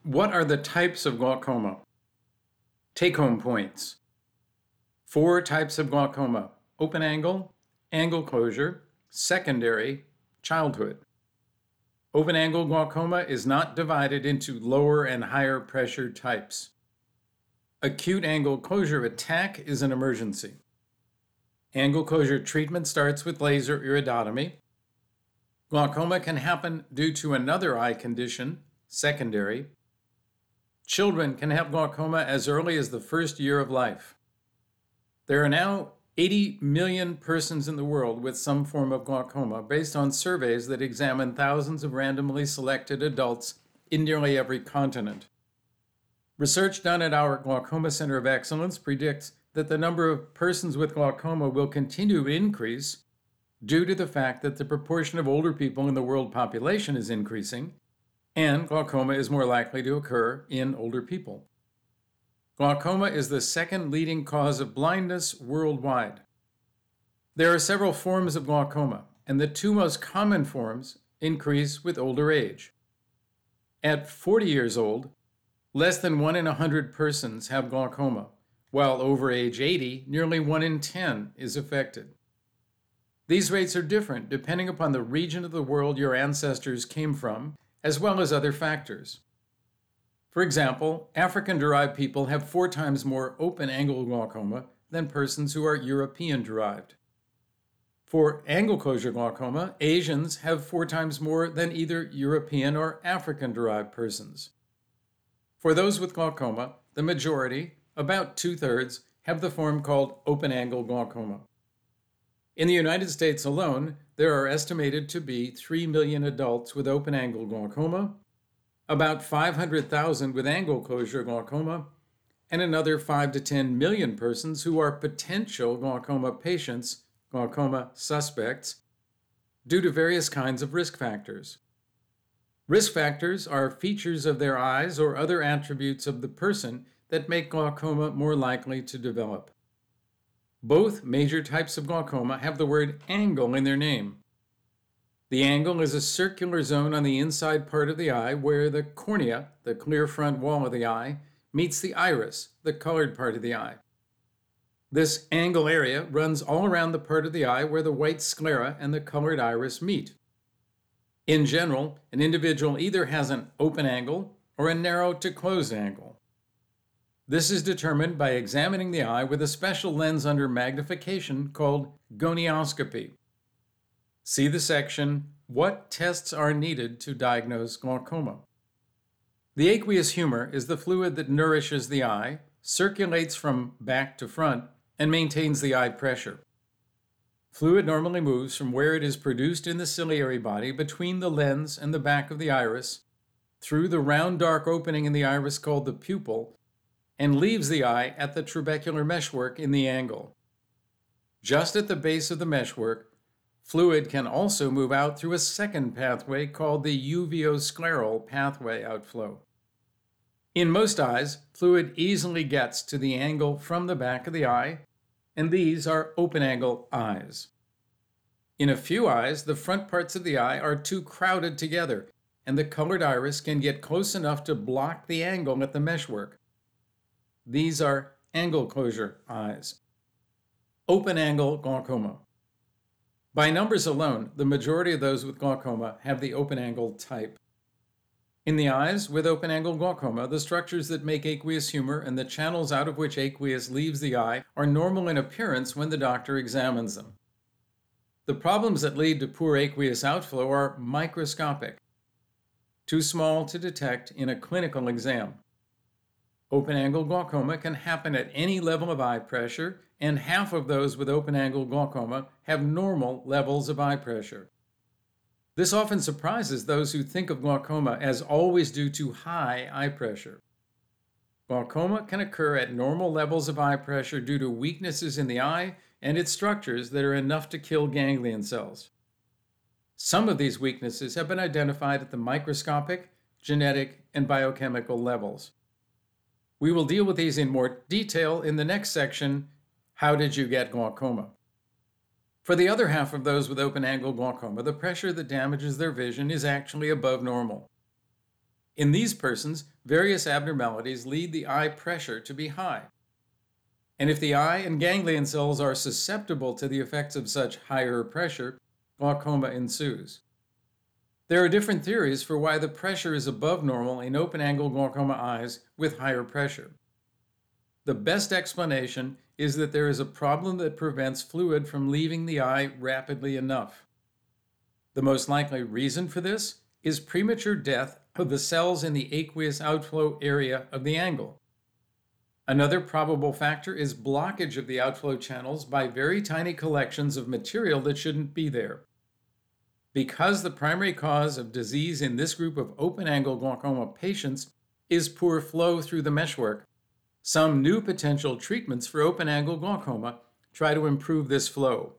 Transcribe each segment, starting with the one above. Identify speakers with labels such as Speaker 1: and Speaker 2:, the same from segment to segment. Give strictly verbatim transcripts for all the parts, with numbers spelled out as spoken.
Speaker 1: What are the types of glaucoma? Take-home points. Four types of glaucoma: open angle, angle closure, secondary, childhood. Open angle glaucoma is not divided into lower and higher pressure types. Acute angle closure attack is an emergency. Angle closure treatment starts with laser iridotomy. Glaucoma can happen due to another eye condition, secondary. Children can have glaucoma as early as the first year of life. There are now eighty million persons in the world with some form of glaucoma based on surveys that examine thousands of randomly selected adults in nearly every continent. Research done at our Glaucoma Center of Excellence predicts that the number of persons with glaucoma will continue to increase due to the fact that the proportion of older people in the world population is increasing, and glaucoma is more likely to occur in older people. Glaucoma is the second leading cause of blindness worldwide. There are several forms of glaucoma, and the two most common forms increase with older age. At forty years old, less than one in a hundred persons have glaucoma, while over age eighty, nearly one in ten is affected. These rates are different depending upon the region of the world your ancestors came from, as well as other factors. For example, African-derived people have four times more open-angle glaucoma than persons who are European-derived. For angle closure glaucoma, Asians have four times more than either European or African-derived persons. For those with glaucoma, the majority, about two-thirds, have the form called open-angle glaucoma. In the United States alone, there are estimated to be three million adults with open-angle glaucoma, about five hundred thousand with angle closure glaucoma, and another five to ten million persons who are potential glaucoma patients, glaucoma suspects, due to various kinds of risk factors. Risk factors are features of their eyes or other attributes of the person that make glaucoma more likely to develop. Both major types of glaucoma have the word angle in their name. The angle is a circular zone on the inside part of the eye where the cornea, the clear front wall of the eye, meets the iris, the colored part of the eye. This angle area runs all around the part of the eye where the white sclera and the colored iris meet. In general, an individual either has an open angle or a narrow to closed angle. This is determined by examining the eye with a special lens under magnification called gonioscopy. See the section, What Tests Are Needed to Diagnose Glaucoma? The aqueous humor is the fluid that nourishes the eye, circulates from back to front, and maintains the eye pressure. Fluid normally moves from where it is produced in the ciliary body between the lens and the back of the iris, through the round dark opening in the iris called the pupil, and leaves the eye at the trabecular meshwork in the angle. Just at the base of the meshwork, fluid can also move out through a second pathway called the uveoscleral pathway outflow. In most eyes, fluid easily gets to the angle from the back of the eye, and these are open-angle eyes. In a few eyes, the front parts of the eye are too crowded together, and the colored iris can get close enough to block the angle at the meshwork. These are angle closure eyes. Open-angle glaucoma. By numbers alone, the majority of those with glaucoma have the open-angle type. In the eyes with open-angle glaucoma, the structures that make aqueous humor and the channels out of which aqueous leaves the eye are normal in appearance when the doctor examines them. The problems that lead to poor aqueous outflow are microscopic, too small to detect in a clinical exam. Open-angle glaucoma can happen at any level of eye pressure, and half of those with open-angle glaucoma have normal levels of eye pressure. This often surprises those who think of glaucoma as always due to high eye pressure. Glaucoma can occur at normal levels of eye pressure due to weaknesses in the eye and its structures that are enough to kill ganglion cells. Some of these weaknesses have been identified at the microscopic, genetic, and biochemical levels. We will deal with these in more detail in the next section, How Did You Get Glaucoma? For the other half of those with open-angle glaucoma, the pressure that damages their vision is actually above normal. In these persons, various abnormalities lead the eye pressure to be high. And if the eye and ganglion cells are susceptible to the effects of such higher pressure, glaucoma ensues. There are different theories for why the pressure is above normal in open-angle glaucoma eyes with higher pressure. The best explanation is that there is a problem that prevents fluid from leaving the eye rapidly enough. The most likely reason for this is premature death of the cells in the aqueous outflow area of the angle. Another probable factor is blockage of the outflow channels by very tiny collections of material that shouldn't be there. Because the primary cause of disease in this group of open-angle glaucoma patients is poor flow through the meshwork, some new potential treatments for open-angle glaucoma try to improve this flow.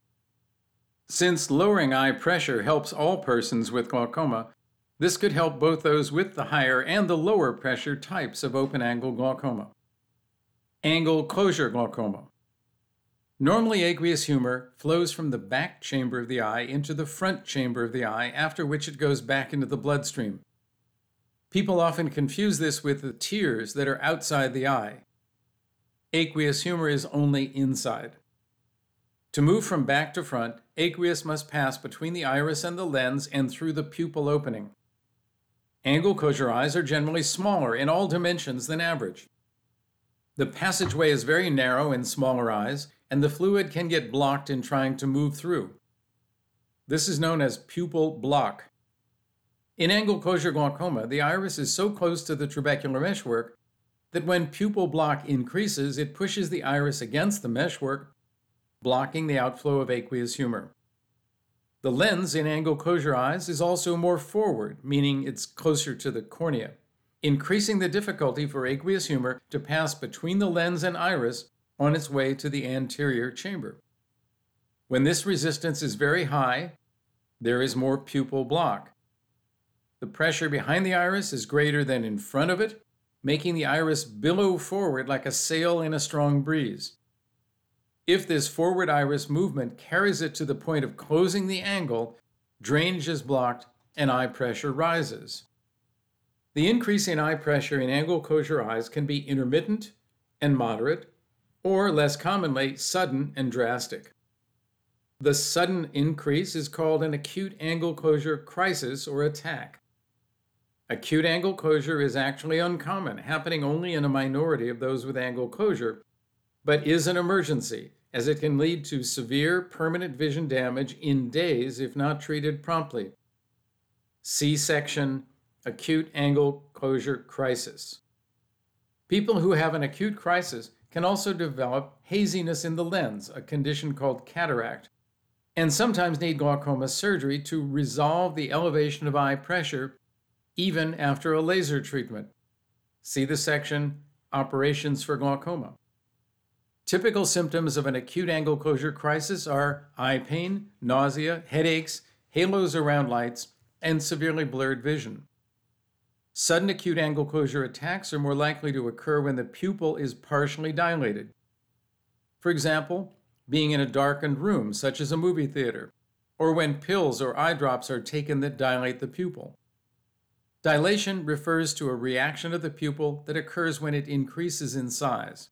Speaker 1: Since lowering eye pressure helps all persons with glaucoma, this could help both those with the higher and the lower pressure types of open-angle glaucoma. Angle closure glaucoma. Normally, aqueous humor flows from the back chamber of the eye into the front chamber of the eye, after which it goes back into the bloodstream. People often confuse this with the tears that are outside the eye. Aqueous humor is only inside. To move from back to front, aqueous must pass between the iris and the lens and through the pupil opening. Angle closure eyes are generally smaller in all dimensions than average. The passageway is very narrow in smaller eyes, and the fluid can get blocked in trying to move through. This is known as pupil block. In angle closure glaucoma, the iris is so close to the trabecular meshwork that when pupil block increases, it pushes the iris against the meshwork, blocking the outflow of aqueous humor. The lens in angle closure eyes is also more forward, meaning it's closer to the cornea, increasing the difficulty for aqueous humor to pass between the lens and iris on its way to the anterior chamber. When this resistance is very high, there is more pupil block. The pressure behind the iris is greater than in front of it, making the iris billow forward like a sail in a strong breeze. If this forward iris movement carries it to the point of closing the angle, drainage is blocked and eye pressure rises. The increase in eye pressure in angle closure eyes can be intermittent and moderate, or less commonly, sudden and drastic. The sudden increase is called an acute angle closure crisis or attack. Acute angle closure is actually uncommon, happening only in a minority of those with angle closure, but is an emergency, as it can lead to severe permanent vision damage in days if not treated promptly. C-section, acute angle closure crisis. People who have an acute crisis can also develop haziness in the lens, a condition called cataract, and sometimes need glaucoma surgery to resolve the elevation of eye pressure even after a laser treatment. See the section, Operations for Glaucoma. Typical symptoms of an acute angle closure crisis are eye pain, nausea, headaches, halos around lights, and severely blurred vision. Sudden acute angle closure attacks are more likely to occur when the pupil is partially dilated. For example, being in a darkened room, such as a movie theater, or when pills or eye drops are taken that dilate the pupil. Dilation refers to a reaction of the pupil that occurs when it increases in size.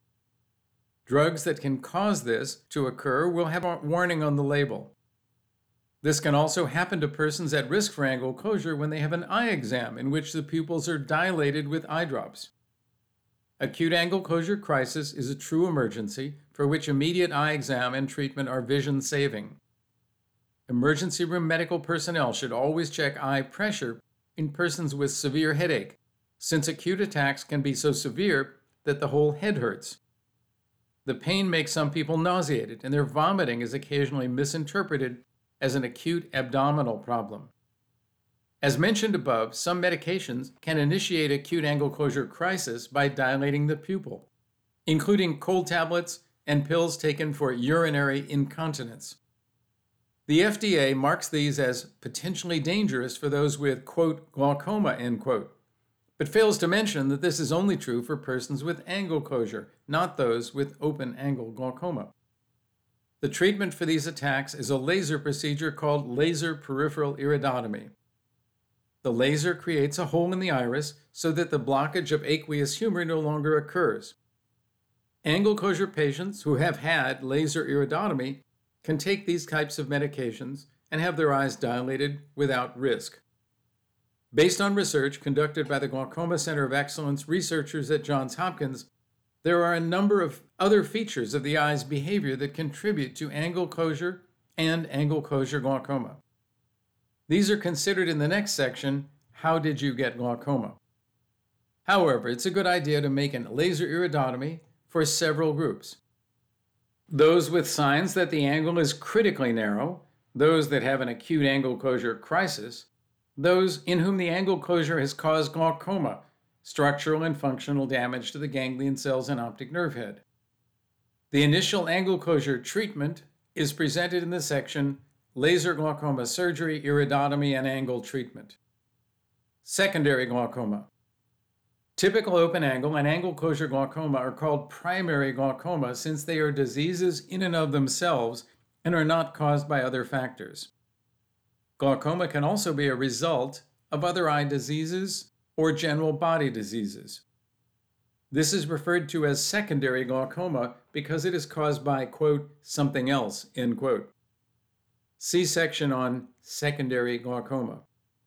Speaker 1: Drugs that can cause this to occur will have a warning on the label. This can also happen to persons at risk for angle closure when they have an eye exam in which the pupils are dilated with eye drops. Acute angle closure crisis is a true emergency for which immediate eye exam and treatment are vision-saving. Emergency room medical personnel should always check eye pressure in persons with severe headache, since acute attacks can be so severe that the whole head hurts. The pain makes some people nauseated, and their vomiting is occasionally misinterpreted as an acute abdominal problem. As mentioned above, some medications can initiate acute angle closure crisis by dilating the pupil, including cold tablets and pills taken for urinary incontinence. The F D A marks these as potentially dangerous for those with, quote, glaucoma, end quote, but fails to mention that this is only true for persons with angle closure, not those with open angle glaucoma. The treatment for these attacks is a laser procedure called laser peripheral iridotomy. The laser creates a hole in the iris so that the blockage of aqueous humor no longer occurs. Angle closure patients who have had laser iridotomy can take these types of medications and have their eyes dilated without risk. Based on research conducted by the Glaucoma Center of Excellence researchers at Johns Hopkins, there are a number of other features of the eye's behavior that contribute to angle closure and angle closure glaucoma. These are considered in the next section, How Did You Get Glaucoma? However, it's a good idea to make a laser iridotomy for several groups. Those with signs that the angle is critically narrow, those that have an acute angle closure crisis, those in whom the angle closure has caused glaucoma, structural and functional damage to the ganglion cells and optic nerve head. The initial angle closure treatment is presented in the section Laser Glaucoma Surgery, Iridotomy, and Angle Treatment. Secondary glaucoma. Typical open angle and angle closure glaucoma are called primary glaucoma since they are diseases in and of themselves and are not caused by other factors. Glaucoma can also be a result of other eye diseases or general body diseases. This is referred to as secondary glaucoma because it is caused by, quote, something else, end quote. See section on secondary glaucoma.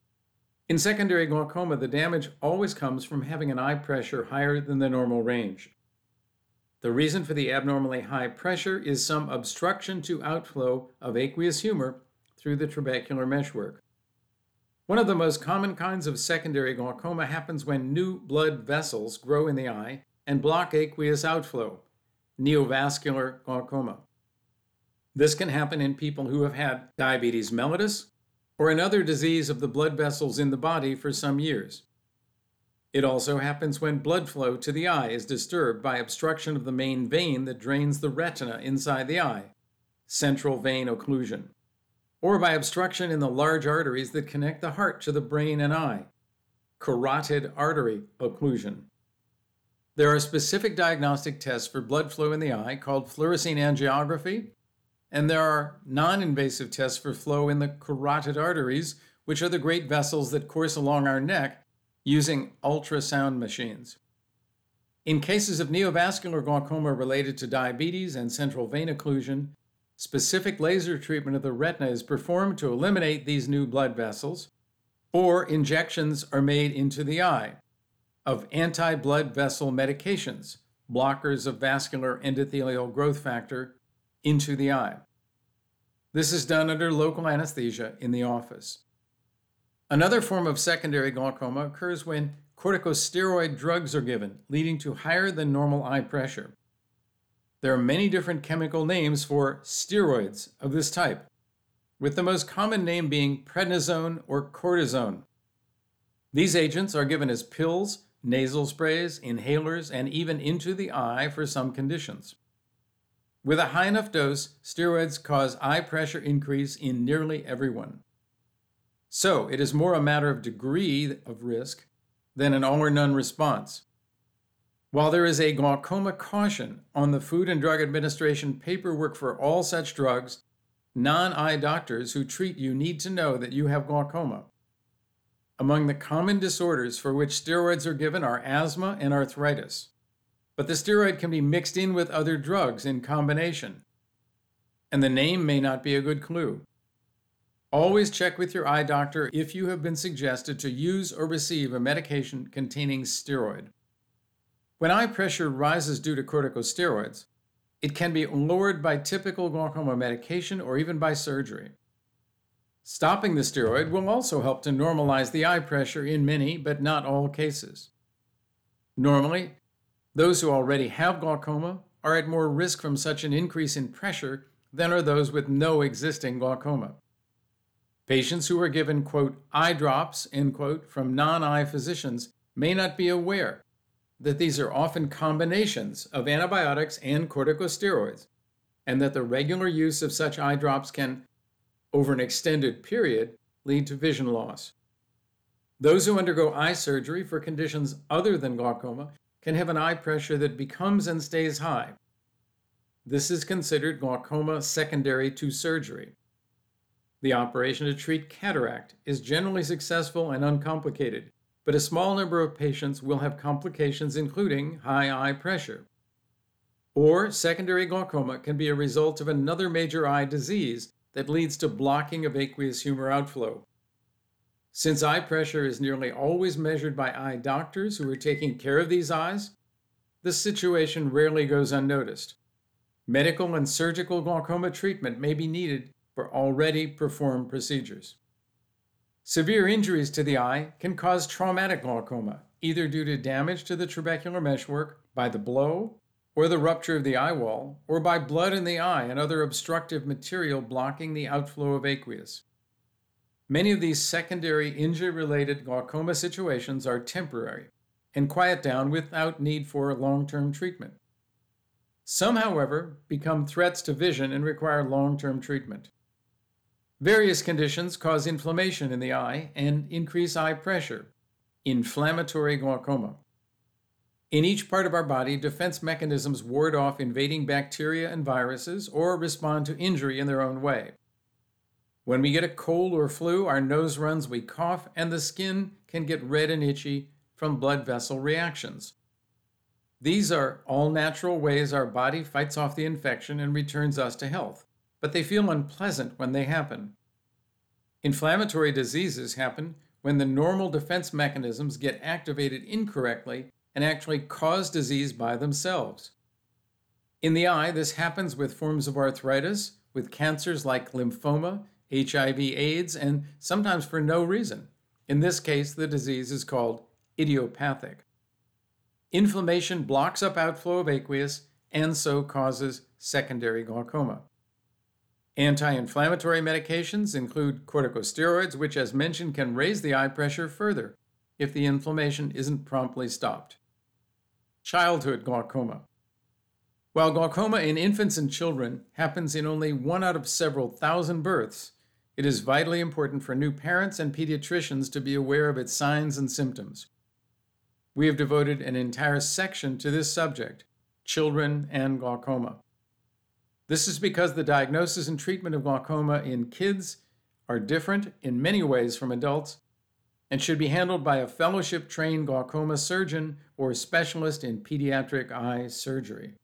Speaker 1: In secondary glaucoma, the damage always comes from having an eye pressure higher than the normal range. The reason for the abnormally high pressure is some obstruction to outflow of aqueous humor through the trabecular meshwork. One of the most common kinds of secondary glaucoma happens when new blood vessels grow in the eye and block aqueous outflow, neovascular glaucoma. This can happen in people who have had diabetes mellitus or another disease of the blood vessels in the body for some years. It also happens when blood flow to the eye is disturbed by obstruction of the main vein that drains the retina inside the eye, central vein occlusion, or by obstruction in the large arteries that connect the heart to the brain and eye, carotid artery occlusion. There are specific diagnostic tests for blood flow in the eye called fluorescein angiography, and there are non-invasive tests for flow in the carotid arteries, which are the great vessels that course along our neck, using ultrasound machines. In cases of neovascular glaucoma related to diabetes and central vein occlusion, specific laser treatment of the retina is performed to eliminate these new blood vessels, or injections are made into the eye of anti-blood vessel medications, blockers of vascular endothelial growth factor, into the eye. This is done under local anesthesia in the office. Another form of secondary glaucoma occurs when corticosteroid drugs are given, leading to higher than normal eye pressure. There are many different chemical names for steroids of this type, with the most common name being prednisone or cortisone. These agents are given as pills, nasal sprays, inhalers, and even into the eye for some conditions. With a high enough dose, steroids cause eye pressure increase in nearly everyone. So it is more a matter of degree of risk than an all or none response. While there is a glaucoma caution on the Food and Drug Administration paperwork for all such drugs, non-eye doctors who treat you need to know that you have glaucoma. Among the common disorders for which steroids are given are asthma and arthritis, but the steroid can be mixed in with other drugs in combination, and the name may not be a good clue. Always check with your eye doctor if you have been suggested to use or receive a medication containing steroid. When eye pressure rises due to corticosteroids, it can be lowered by typical glaucoma medication or even by surgery. Stopping the steroid will also help to normalize the eye pressure in many, but not all cases. Normally, those who already have glaucoma are at more risk from such an increase in pressure than are those with no existing glaucoma. Patients who are given, quote, eye drops, end quote, from non-eye physicians may not be aware that these are often combinations of antibiotics and corticosteroids, and that the regular use of such eye drops can, over an extended period, lead to vision loss. Those who undergo eye surgery for conditions other than glaucoma can have an eye pressure that becomes and stays high. This is considered glaucoma secondary to surgery. The operation to treat cataract is generally successful and uncomplicated, but a small number of patients will have complications including high eye pressure. Or secondary glaucoma can be a result of another major eye disease that leads to blocking of aqueous humor outflow. Since eye pressure is nearly always measured by eye doctors who are taking care of these eyes, this situation rarely goes unnoticed. Medical and surgical glaucoma treatment may be needed for already performed procedures. Severe injuries to the eye can cause traumatic glaucoma, either due to damage to the trabecular meshwork by the blow or the rupture of the eye wall, or by blood in the eye and other obstructive material blocking the outflow of aqueous. Many of these secondary injury-related glaucoma situations are temporary and quiet down without need for long-term treatment. Some, however, become threats to vision and require long-term treatment. Various conditions cause inflammation in the eye and increase eye pressure, inflammatory glaucoma. In each part of our body, defense mechanisms ward off invading bacteria and viruses or respond to injury in their own way. When we get a cold or flu, our nose runs, we cough, and the skin can get red and itchy from blood vessel reactions. These are all natural ways our body fights off the infection and returns us to health, but they feel unpleasant when they happen. Inflammatory diseases happen when the normal defense mechanisms get activated incorrectly and actually cause disease by themselves. In the eye, this happens with forms of arthritis, with cancers like lymphoma, H I V AIDS, and sometimes for no reason. In this case, the disease is called idiopathic. Inflammation blocks up outflow of aqueous and so causes secondary glaucoma. Anti-inflammatory medications include corticosteroids, which, as mentioned, can raise the eye pressure further if the inflammation isn't promptly stopped. Childhood glaucoma. While glaucoma in infants and children happens in only one out of several thousand births, it is vitally important for new parents and pediatricians to be aware of its signs and symptoms. We have devoted an entire section to this subject, children and glaucoma. This is because the diagnosis and treatment of glaucoma in kids are different in many ways from adults and should be handled by a fellowship-trained glaucoma surgeon or specialist in pediatric eye surgery.